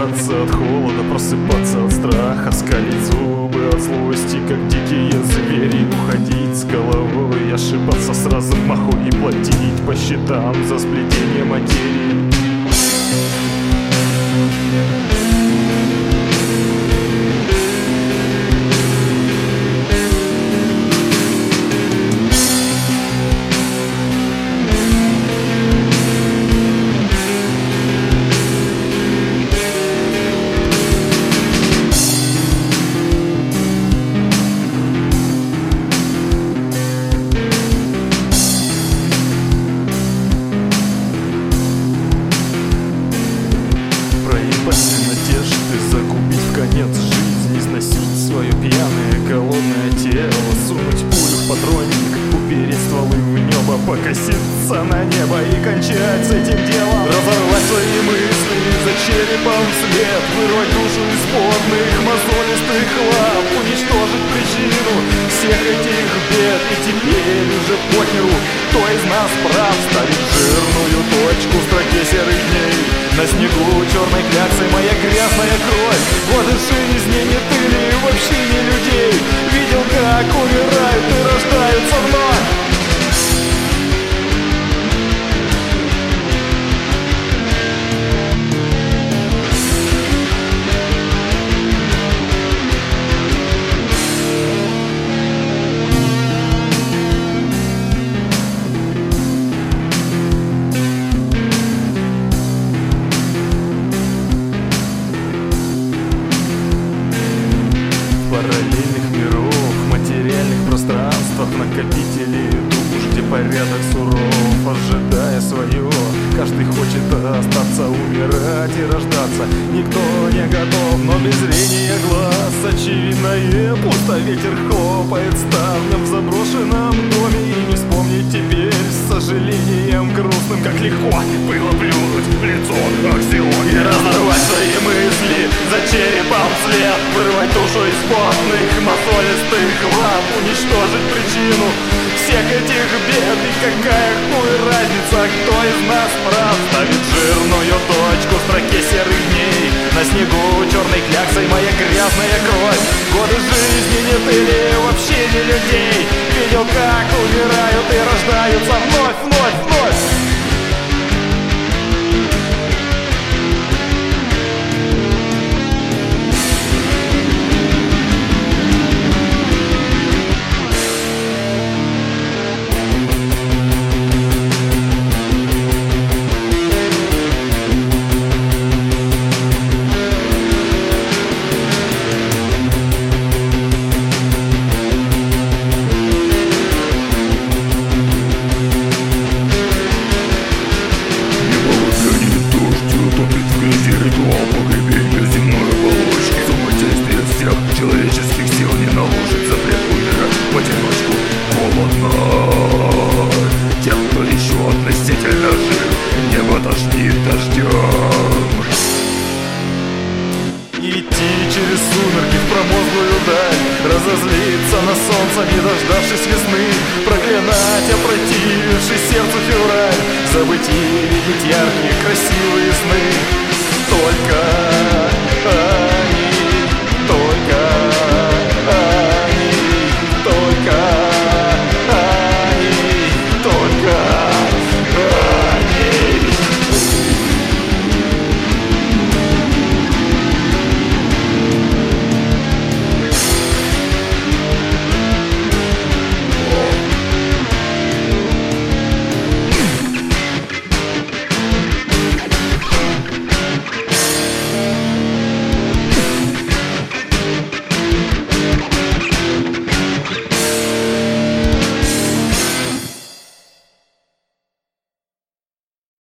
Задыхаться от холода, просыпаться от страха, скалить зубы от злости, как дикие звери. Уходить с головой, ошибаться с размаху и платить по счетам за сплетение материи. Надежды загубить в конец жизни, износить свое пьяное голодное тело, сунуть пулю в патронник, упереть стволы в небо, покоситься на небо и кончать с этим делом. Разорвать свои мысли за черепом вслед, вырвать душу из потных мозолистых лап, уничтожить причину всех этих бед. И теперь уже похеру, кто из нас прав, ставить жирную точку в строке серых дней. На снегу черной кляксой моя грязная кровь. Годы жизни не ты ли, вообще не людей? Видел, как умирают и рождаются вновь. Параллельных миров, материальных пространствах, накопители душ, где порядок суров, ожидая свое. Каждый хочет остаться, умирать и рождаться. Никто не готов, но без зрения глаз очевидное пусто. Ветер хлопает ставнем в заброшенном доме, и не вспомнить теперь с сожалением грустным, как легко было плюнуть в лицо аксиоме. Разорвать свои мысли за черепом вслед, вырвать душу из потных мозолистых лап, уничтожить причину всех этих бед. И какая хуй разница, кто из нас прав, ставит жирную точку в строке серых дней. На снегу черной кляксой моя грязная кровь. Годы жизни не ты ли, вообще не людей? Видел, как умирают и рождаются вновь, вновь, вновь. Ритуал погребения земной оболочки. Самодействие всех человеческих сил не наложит запрет умирать в одиночку. Холодно тем, кто еще относительно жив, небо тошнит дождем. Идти через сумерки в промозглую даль, разозлиться на солнце, не дождавшись весны, проклинать опротививший сердцу февраль, забыть и видеть яркие красивые сны. Только